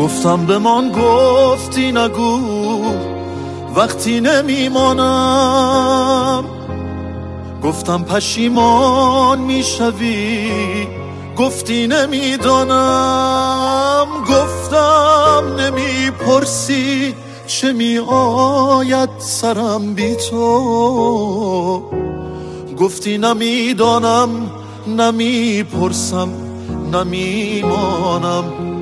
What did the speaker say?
گفتم بمان گفتی نگو وقتی نمیمانم، گفتم پشیمان میشوی گفتی نمیدانم، گفتم نمیپرسی چه میآید سرم بی تو، گفتی نمیدانم نمیپرسم نمیمانم.